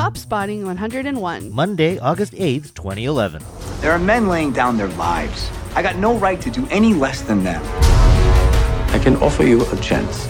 Pop Spotting 101. Monday, August 8th, 2011. There are men laying down their lives. I got no right to do any less than them. I can offer you a chance.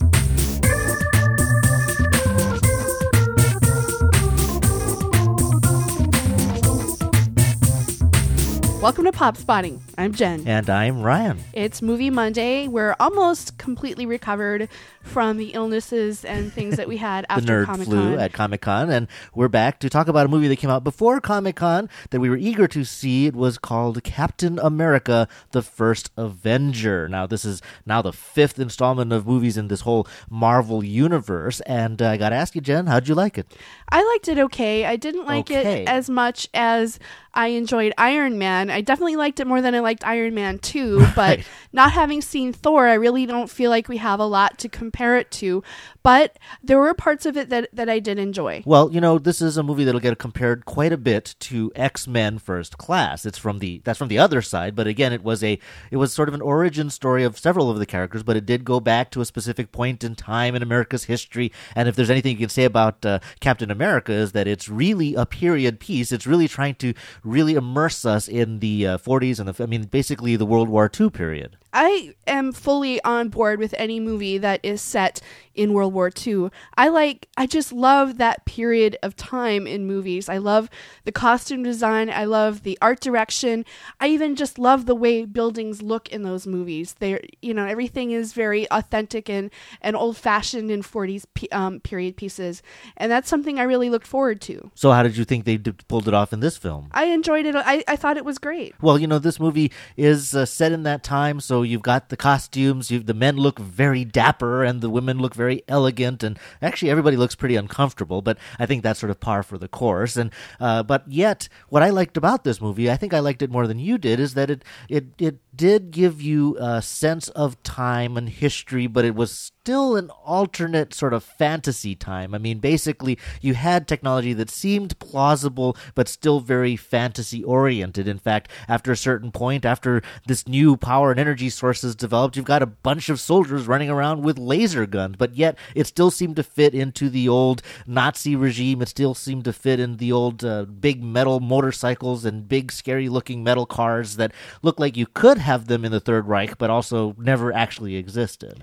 Welcome to Pop Spotting. I'm Jen. And I'm Ryan. It's Movie Monday. We're almost completely recovered from the illnesses and things that we had after the nerd Comic-Con. flu at Comic-Con, and we're back to talk about a movie that came out before Comic-Con that we were eager to see. It was called Captain America: The First Avenger. Now, this is now the fifth installment of movies in this whole Marvel universe, and I got to ask you, Jen, how'd you like it? I liked it okay. I didn't like it as much as I enjoyed Iron Man. I definitely liked it more than I liked Iron Man 2, but not having seen Thor, I really don't feel like we have a lot to compare it to. But there were parts of it that I did enjoy. Well, you know, this is a movie that'll get compared quite a bit to X-Men First Class. That's from the other side, but again, it was sort of an origin story of several of the characters, but it did go back to a specific point in time in America's history. And if there's anything you can say about Captain America, is that it's really a period piece. It's really trying to really immerse us in the 40s and basically the World War II period. I am fully on board with any movie that is set in World War II. I just love that period of time in movies. I love the costume design. I love the art direction. I even just love the way buildings look in those movies. Everything is very authentic and old-fashioned in 40s period pieces. And that's something I really looked forward to. So how did you think they pulled it off in this film? I enjoyed it. I thought it was great. Well, this movie is set in that time, so you've got the costumes, the men look very dapper and the women look very elegant, and actually everybody looks pretty uncomfortable, but I think that's sort of par for the course. And but yet, what I liked about this movie, I think I liked it more than you did, is that it did give you a sense of time and history, but it was still an alternate sort of fantasy time. I mean, basically, you had technology that seemed plausible, but still very fantasy-oriented. In fact, after a certain point, after this new power and energy sources developed, you've got a bunch of soldiers running around with laser guns, but yet it still seemed to fit into the old Nazi regime. It still seemed to fit in the old big metal motorcycles and big, scary-looking metal cars that look like you could have them in the Third Reich, but also never actually existed.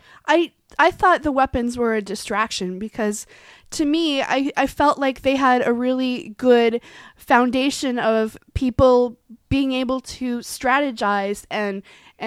I thought the weapons were a distraction because, to me, I felt like they had a really good foundation of people being able to strategize and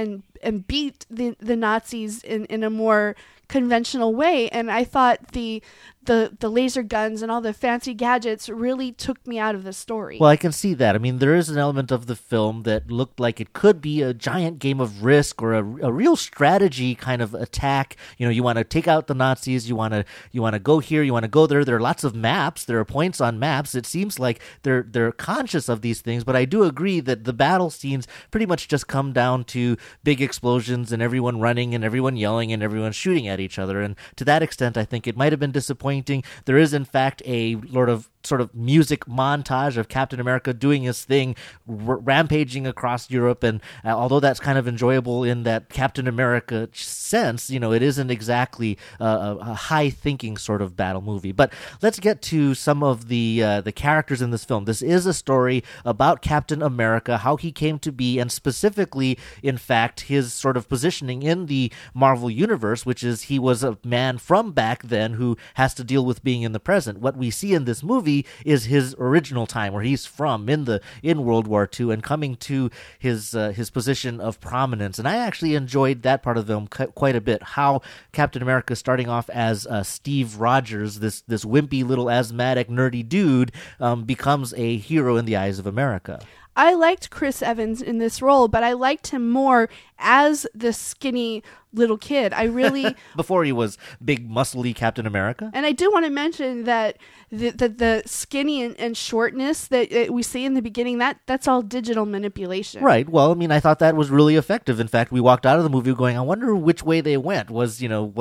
beat the Nazis in a more conventional way. And I thought the laser guns and all the fancy gadgets really took me out of the story. Well, I can see that. I mean, there is an element of the film that looked like it could be a giant game of Risk or a real strategy kind of attack. You want to take out the Nazis, you want to go here, you want to go there. There are lots of maps, there are points on maps. It seems like they're conscious of these things, but I do agree that the battle scenes pretty much just come down to big explosions and everyone running and everyone yelling and everyone shooting at each other. And to that extent, I think it might have been disappointing. There is, in fact, a sort of music montage of Captain America doing his thing, rampaging across Europe, and although that's kind of enjoyable in that Captain America sense, it isn't exactly a high-thinking sort of battle movie. But let's get to some of the characters in this film. This is a story about Captain America, how he came to be, and specifically, in fact, his sort of positioning in the Marvel Universe, which is he was a man from back then who has to deal with being in the present. What we see in this movie is his original time, where he's from in World War II and coming to his position of prominence. And I actually enjoyed that part of the film quite a bit. How Captain America, starting off as Steve Rogers, this wimpy little asthmatic nerdy dude, becomes a hero in the eyes of America. I liked Chris Evans in this role, but I liked him more as the skinny little kid. I really before he was big muscly Captain America. And I do want to mention that the skinny and shortness that we see in the beginning, that's all digital manipulation. Right. Well, I mean, I thought that was really effective. In fact, we walked out of the movie going, I wonder which way they went. Was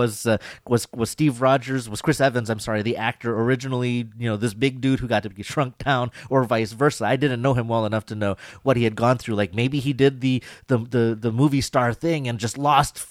Steve Rogers, was Chris Evans, I'm sorry, the actor originally, this big dude who got to be shrunk down, or vice versa? I didn't know him well enough to know what he had gone through. Like maybe he did the movie star thing and just lost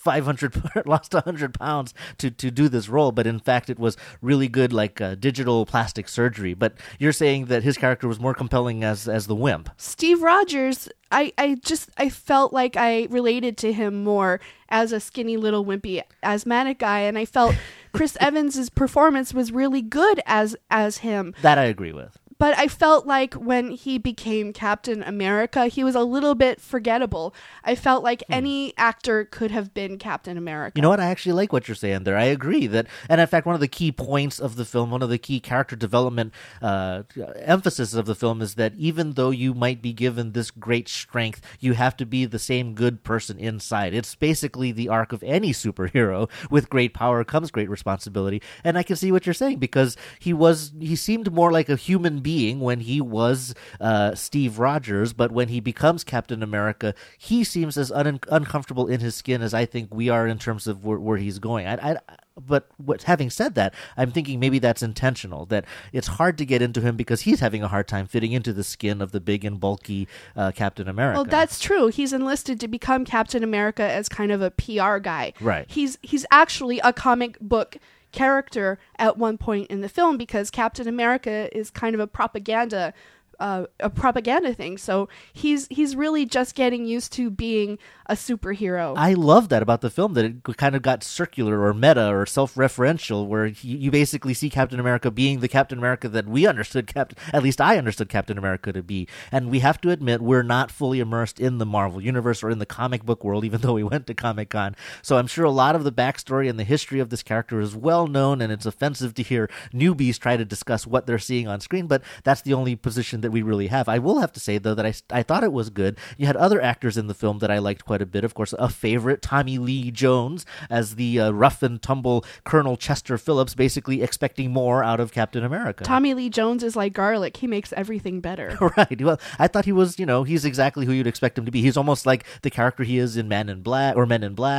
100 pounds to do this role, but in fact it was really good, like digital plastic surgery. But you're saying that his character was more compelling as the wimp. Steve Rogers, I felt like I related to him more as a skinny little wimpy asthmatic guy, and I felt Chris Evans' performance was really good as him. That I agree with. But I felt like when he became Captain America, he was a little bit forgettable. I felt like any actor could have been Captain America. You know what? I actually like what you're saying there. I agree that, and in fact, one of the key points of the film, one of the key character development emphasis of the film is that even though you might be given this great strength, you have to be the same good person inside. It's basically the arc of any superhero. With great power comes great responsibility. And I can see what you're saying, because he seemed more like a human being when he was Steve Rogers, but when he becomes Captain America, he seems as uncomfortable in his skin as I think we are in terms of where he's going. But having said that, I'm thinking maybe that's intentional, that it's hard to get into him because he's having a hard time fitting into the skin of the big and bulky Captain America. Well, that's true. He's enlisted to become Captain America as kind of a PR guy. Right. He's actually a comic book character at one point in the film, because Captain America is kind of a propaganda thing. So he's really just getting used to being a superhero. I love that about the film, that it kind of got circular or meta or self-referential, where you basically see Captain America being the Captain America that we understood at least I understood Captain America to be. And we have to admit, we're not fully immersed in the Marvel Universe or in the comic book world, even though we went to Comic-Con. So I'm sure a lot of the backstory and the history of this character is well known, and it's offensive to hear newbies try to discuss what they're seeing on screen, but that's the only position that we really have. I will have to say, though, that I thought it was good. You had other actors in the film that I liked quite a bit. Of course, a favorite, Tommy Lee Jones, as the rough and tumble Colonel Chester Phillips, basically expecting more out of Captain America. Tommy Lee Jones is like garlic. He makes everything better. Right. Well, I thought he was, he's exactly who you'd expect him to be. He's almost like the character he is in Men in Black, or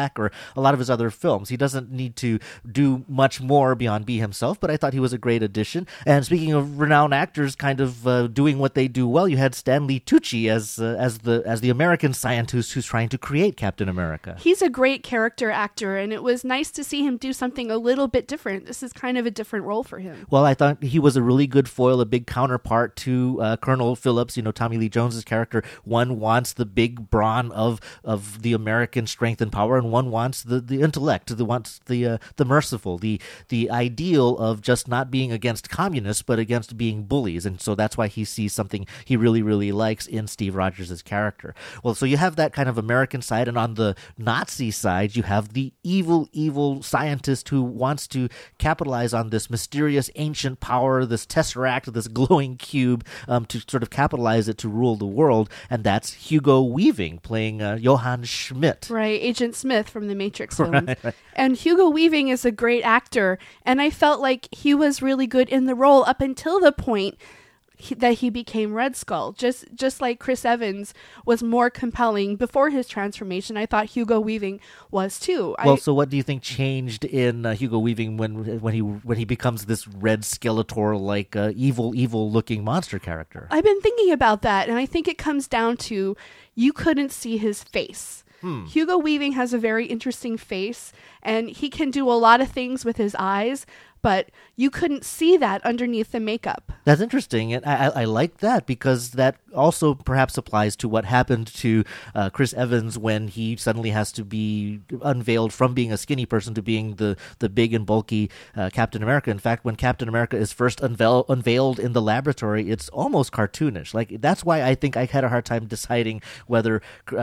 a lot of his other films. He doesn't need to do much more beyond be himself, but I thought he was a great addition. And speaking of renowned actors kind of doing what they do well, you had Stanley Tucci as the American scientist who's trying to create Captain America. He's a great character actor, and it was nice to see him do something a little bit different. This is kind of a different role for him. Well, I thought he was a really good foil, a big counterpart to Colonel Phillips. Tommy Lee Jones's character. One wants the big brawn of the American strength and power, and one wants the intellect. Wants the merciful, the ideal of just not being against communists, but against being bullies. And so that's why he sees something he really, really likes in Steve Rogers' character. Well, so you have that kind of American side, and on the Nazi side, you have the evil scientist who wants to capitalize on this mysterious ancient power, this tesseract, this glowing cube, to sort of capitalize it to rule the world, and that's Hugo Weaving, playing Johann Schmidt. Right, Agent Smith from the Matrix films. Right. And Hugo Weaving is a great actor, and I felt like he was really good in the role up until the point that he became Red Skull. Just like Chris Evans was more compelling before his transformation, I thought Hugo Weaving was too. Well, so what do you think changed in Hugo Weaving when he becomes this Red Skeletor like evil looking monster character? I've been thinking about that, and I think it comes down to you couldn't see his face. Hugo Weaving has a very interesting face, and he can do a lot of things with his eyes, but you couldn't see that underneath the makeup. That's interesting, and I like that, because that also perhaps applies to what happened to Chris Evans when he suddenly has to be unveiled from being a skinny person to being the big and bulky Captain America. In fact, when Captain America is first unveiled in the laboratory, it's almost cartoonish. Like, that's why I think I had a hard time deciding whether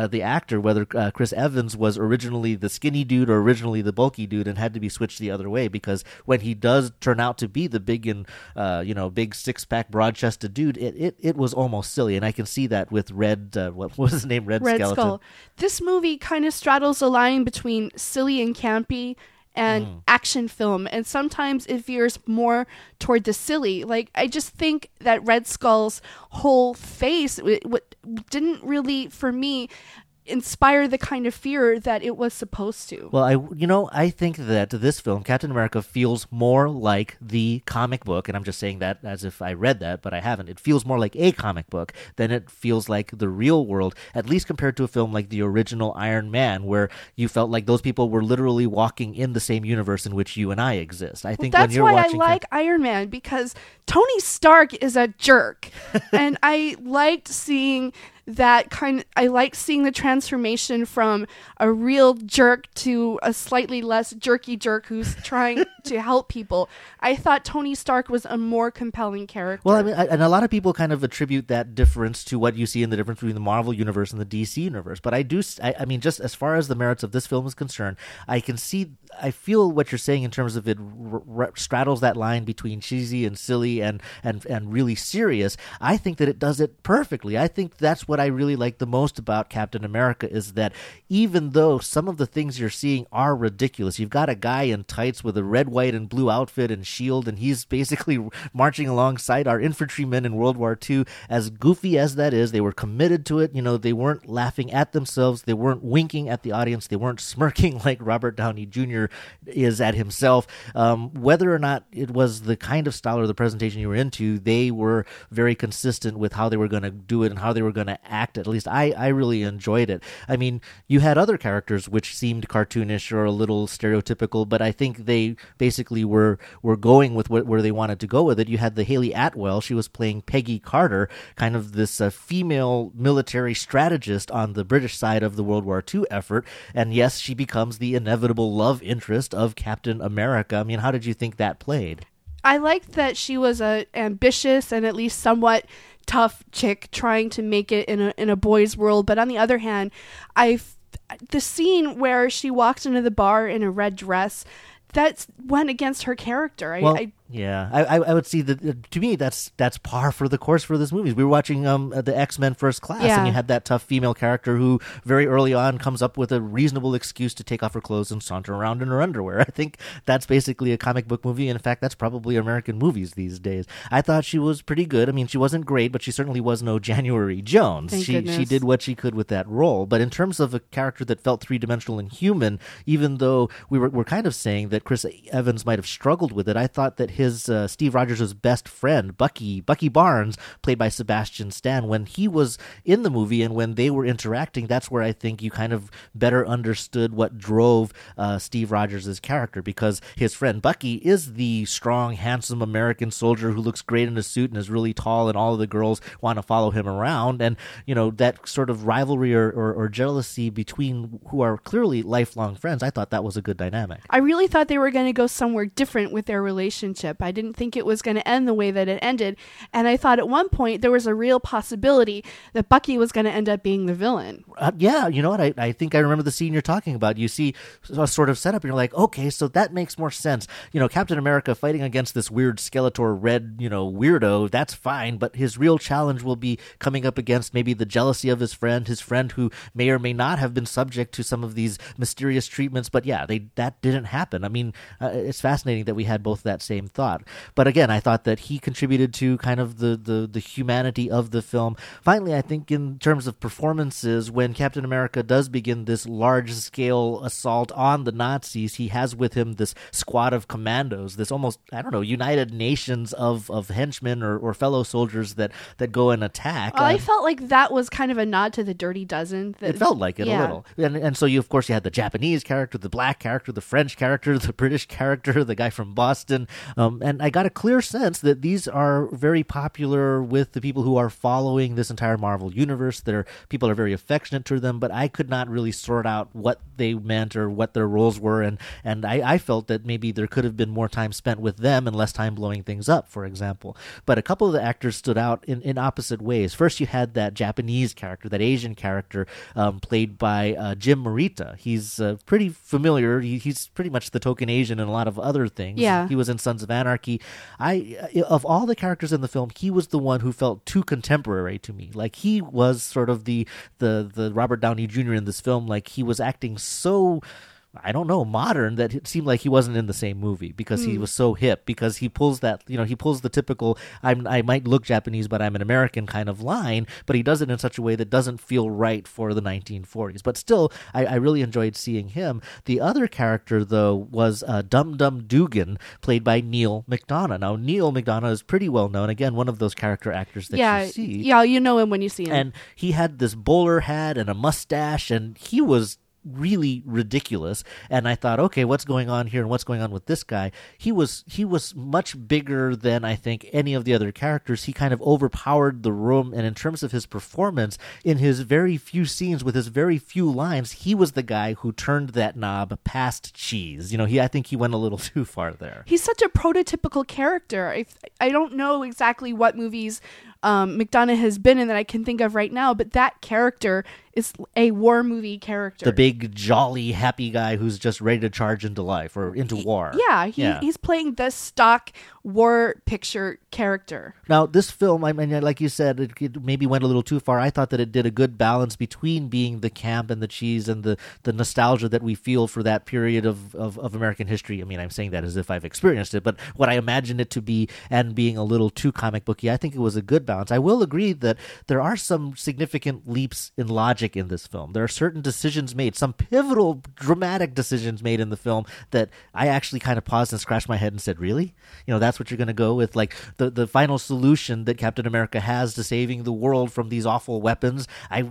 Chris Evans was originally the skinny dude or originally the bulky dude, and had to be switched the other way, because when he does turn out to be the big and big six-pack broad-chested dude, it was almost silly, and I can see that with what was his name, Red Skeleton. Skull. This movie kind of straddles a line between silly and campy and action film, and sometimes it veers more toward the silly. Like, I just think that Red Skull's whole face didn't really, for me, inspire the kind of fear that it was supposed to. Well, I think that this film, Captain America, feels more like the comic book, and I'm just saying that as if I read that, but I haven't. It feels more like a comic book than it feels like the real world, at least compared to a film like the original Iron Man, where you felt like those people were literally walking in the same universe in which you and I exist. I think that's when you're why watching I like Iron Man, because Tony Stark is a jerk. And I liked seeing I like seeing the transformation from a real jerk to a slightly less jerky jerk who's trying to help people. I thought Tony Stark was a more compelling character. Well, I mean, and a lot of people kind of attribute that difference to what you see in the difference between the Marvel universe and the DC universe. But I mean, just as far as the merits of this film is concerned, I feel what you're saying in terms of it straddles that line between cheesy and silly and really serious. I think that it does it perfectly. I think that's what I really like the most about Captain America, is that even though some of the things you're seeing are ridiculous, you've got a guy in tights with a red, white, and blue outfit and shield, and he's basically marching alongside our infantrymen in World War II. As goofy as that is, they were committed to it. You know, they weren't laughing at themselves. They weren't winking at the audience. They weren't smirking like Robert Downey Jr. is at himself. Whether or not it was the kind of style or the presentation you were into, they were very consistent with how they were going to do it and how they were going to act. At least I really enjoyed it. I mean, you had other characters which seemed cartoonish or a little stereotypical, but I think they basically were going with where they wanted to go with it. You had the Haley Atwell. She was playing Peggy Carter, kind of this female military strategist on the British side of the World War II effort. And yes, she becomes the inevitable love interest of Captain America. I mean, how did you think that played? I liked that she was a ambitious and at least somewhat tough chick trying to make it in a boy's world. But on the other hand, the scene where she walks into the bar in a red dress, that went against her character. Yeah, I would see that. To me, that's par for the course for this movie. We were watching the X-Men First Class, and you had that tough female character who very early on comes up with a reasonable excuse to take off her clothes and saunter around in her underwear. I think that's basically a comic book movie, and in fact, that's probably American movies these days. I thought she was pretty good. I mean, she wasn't great, but she certainly was no January Jones. Thank She goodness. did what she could with that role. But in terms of a character that felt three-dimensional and human, even though we're kind of saying that Chris Evans might have struggled with it, I thought that his Steve Rogers' best friend, Bucky Barnes, played by Sebastian Stan, when he was in the movie and when they were interacting, that's where I think you kind of better understood what drove Steve Rogers' character, because his friend Bucky is the strong, handsome American soldier who looks great in a suit and is really tall, and all of the girls want to follow him around. And, you know, that sort of rivalry or jealousy between who are clearly lifelong friends, I thought that was a good dynamic. I really thought they were going to go somewhere different with their relationship. I didn't think it was going to end the way that it ended. And I thought at one point there was a real possibility that Bucky was going to end up being the villain. Yeah, you know what? I think I remember the scene you're talking about. You see a sort of setup and you're like, okay, so that makes more sense. You know, Captain America fighting against this weird Skeletor red, weirdo, that's fine. But his real challenge will be coming up against maybe the jealousy of his friend who may or may not have been subject to some of these mysterious treatments. But yeah, that didn't happen. I mean, it's fascinating that we had both that same thought. But again, I thought that he contributed to kind of the humanity of the film. Finally, I think in terms of performances, when Captain America does begin this large-scale assault on the Nazis, he has with him this squad of commandos, this almost, United Nations of henchmen or fellow soldiers that go and attack. Well, I felt like that was kind of a nod to the Dirty Dozen. It felt like it a little. And so you had the Japanese character, the black character, the French character, the British character, the guy from Boston. And I got a clear sense that these are very popular with the people who are following this entire Marvel universe. People are very affectionate to them, but I could not really sort out what they meant or what their roles were. And I felt that maybe there could have been more time spent with them and less time blowing things up, for example. But a couple of the actors stood out in opposite ways. First, you had that Japanese character, that Asian character, played by Jim Morita. He's pretty familiar. He's pretty much the token Asian in a lot of other things. Yeah. He was in Sons of Anarchy. Of all the characters in the film, he was the one who felt too contemporary to me. Like, he was sort of the Robert Downey Jr. in this film. Like, he was acting so I don't know, modern, that it seemed like he wasn't in the same movie because he was so hip, because he pulls that, he pulls the typical, I might look Japanese, but I'm an American kind of line, but he does it in such a way that doesn't feel right for the 1940s. But still, I really enjoyed seeing him. The other character, though, was Dum Dum Dugan, played by Neil McDonough. Now, Neil McDonough is pretty well known. Again, one of those character actors that you see. Yeah, you know him when you see him. And he had this bowler hat and a mustache, and he was really ridiculous. And I thought, okay, what's going on here and what's going on with this guy? He was much bigger than I think any of the other characters. He kind of overpowered the room, and in terms of his performance, in his very few scenes with his very few lines, he was the guy who turned that knob past cheese. I think he went a little too far there. He's such a prototypical character. I don't know exactly what movies McDonough has been in that I can think of right now, but that character is a war movie character. The big, jolly, happy guy who's just ready to charge into life or into war. He's playing the stock war picture character. Now, this film, I mean, like you said, it maybe went a little too far. I thought that it did a good balance between being the camp and the cheese and the nostalgia that we feel for that period of American history. I mean, I'm saying that as if I've experienced it, but what I imagined it to be, and being a little too comic booky, I think it was a good balance. I will agree that there are some significant leaps in logic in this film. There are certain decisions made, some pivotal, dramatic decisions made in the film that I actually kind of paused and scratched my head and said, really? That's what you're going to go with? Like the final solution that Captain America has to saving the world from these awful weapons,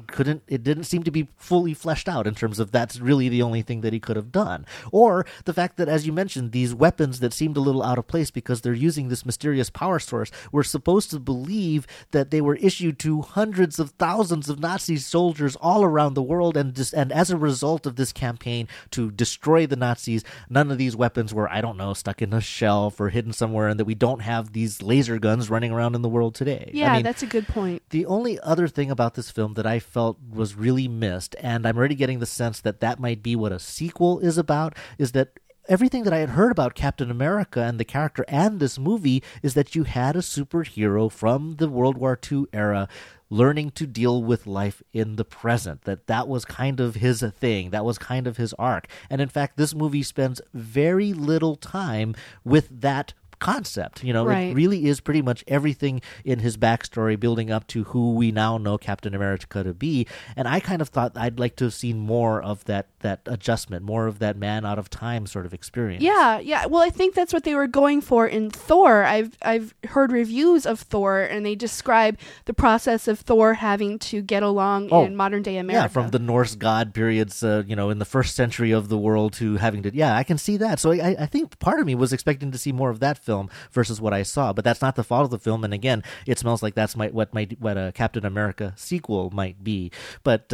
it didn't seem to be fully fleshed out in terms of that's really the only thing that he could have done. Or the fact that, as you mentioned, these weapons that seemed a little out of place because they're using this mysterious power source, we're supposed to believe that they were issued to hundreds of thousands of Nazi soldiers all around the world, and as a result of this campaign to destroy the Nazis, none of these weapons were, I don't know, stuck in a shelf or hidden somewhere, and that we don't have these laser guns running around in the world today. Yeah, I mean, that's a good point. The only other thing about this film that I felt was really missed, and I'm already getting the sense that might be what a sequel is about, is that everything that I had heard about Captain America and the character and this movie is that you had a superhero from the World War II era learning to deal with life in the present, that was kind of his thing, that was kind of his arc. And in fact, this movie spends very little time with that concept. Right. It really is pretty much everything in his backstory building up to who we now know Captain America to be. And I kind of thought I'd like to have seen more of that adjustment, more of that man out of time sort of experience. Yeah. Well, I think that's what they were going for in Thor. I've heard reviews of Thor, and they describe the process of Thor having to get along in modern day America. Yeah, from the Norse god periods, in the first century of the world to having to. Yeah, I can see that. So I think part of me was expecting to see more of that film versus what I saw, but that's not the fault of the film. And again, it smells like that's what a Captain America sequel might be. But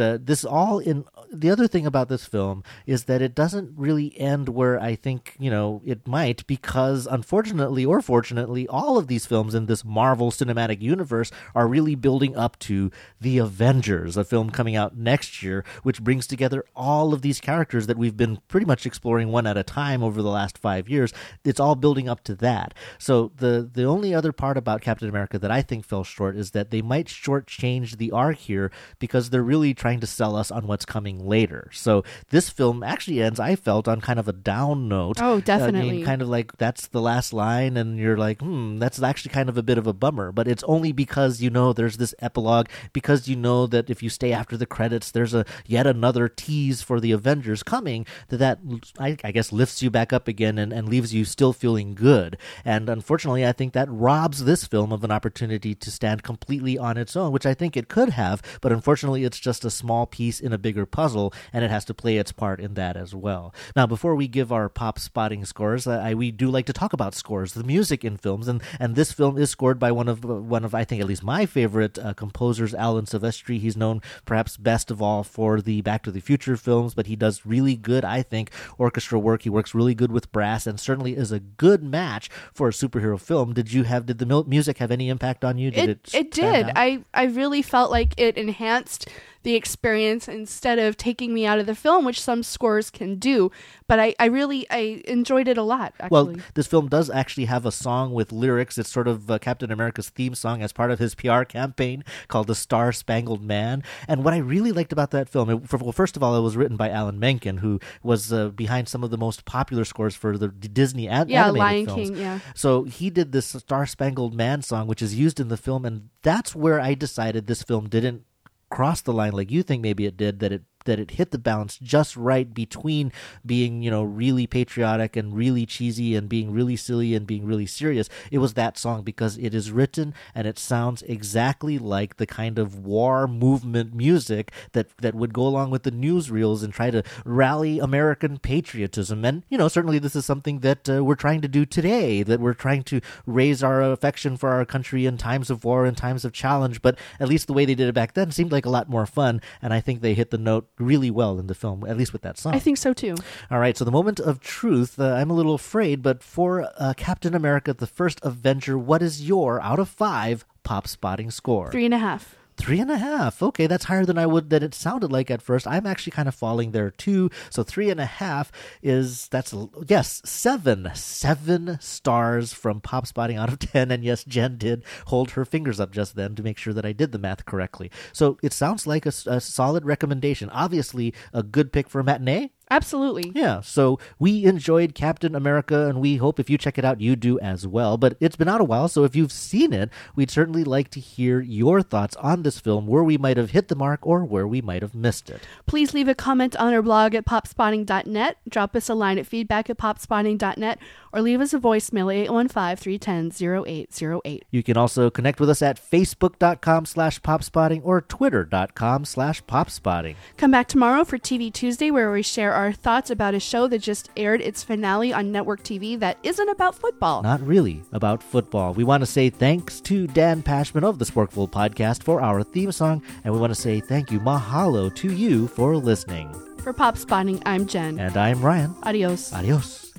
the other thing about this film is that it doesn't really end where I think it might, because unfortunately or fortunately, all of these films in this Marvel Cinematic Universe are really building up to The Avengers, a film coming out next year, which brings together all of these characters that we've been pretty much exploring one at a time over the last 5 years. It's all building up to that. So the only other part about Captain America that I think fell short is that they might shortchange the arc here because they're really trying to sell us on what's coming later. So this film actually ends, I felt, on kind of a down note. Oh, definitely. I mean, kind of like that's the last line, and you're like, that's actually kind of a bit of a bummer. But it's only because there's this epilogue, because that if you stay after the credits, there's yet another tease for the Avengers coming that I guess lifts you back up again and leaves you still feeling good. And unfortunately, I think that robs this film of an opportunity to stand completely on its own, which I think it could have, but unfortunately it's just a small piece in a bigger puzzle, and it has to play its part in that as well. Now, before we give our pop spotting scores, we do like to talk about scores, the music in films, and this film is scored by one of I think at least my favorite composers, Alan Silvestri. He's known perhaps best of all for the Back to the Future films, but he does really good, I think, orchestral work. He works really good with brass, and certainly is a good match for a superhero film. Did the music have any impact on you? It did. I really felt like it enhanced the experience instead of taking me out of the film, which some scores can do. But I really enjoyed it a lot, actually. Well, this film does actually have a song with lyrics. It's sort of Captain America's theme song as part of his PR campaign called The Star-Spangled Man. And what I really liked about that film, well, first of all, it was written by Alan Menken, who was behind some of the most popular scores for the Disney animated Lion films. King, yeah. So he did this Star-Spangled Man song, which is used in the film, and that's where I decided this film didn't cross the line like you think maybe it did, that it hit the balance just right between being, really patriotic and really cheesy and being really silly and being really serious. It was that song because it is written and it sounds exactly like the kind of war movement music that would go along with the newsreels and try to rally American patriotism. And, certainly this is something that we're trying to do today, that we're trying to raise our affection for our country in times of war and times of challenge. But at least the way they did it back then seemed like a lot more fun. And I think they hit the note really well in the film, at least with that song. I think so too. All right, so the moment of truth, I'm a little afraid, but for Captain America, the First Avenger, what is your, out of 5, pop spotting score? 3.5. 3.5. Okay, that's higher than it sounded like at first. I'm actually kind of falling there too. So 3.5 is 7 stars from Pop Spotting out of 10. And yes, Jen did hold her fingers up just then to make sure that I did the math correctly. So it sounds like a solid recommendation. Obviously, a good pick for a matinee. Absolutely. Yeah, so we enjoyed Captain America, and we hope if you check it out, you do as well. But it's been out a while, so if you've seen it, we'd certainly like to hear your thoughts on this film, where we might have hit the mark or where we might have missed it. Please leave a comment on our blog at popspotting.net, drop us a line at feedback@popspotting.net, or leave us a voicemail at 815-310-0808. You can also connect with us at facebook.com/popspotting or twitter.com/popspotting. Come back tomorrow for TV Tuesday, where we share our thoughts about a show that just aired its finale on network TV that isn't about football. Not really about football. We want to say thanks to Dan Pashman of the Sporkful Podcast for our theme song, and we want to say thank you, mahalo, to you for listening. For Pop Spotting, I'm Jen. And I'm Ryan. Adios. Adios.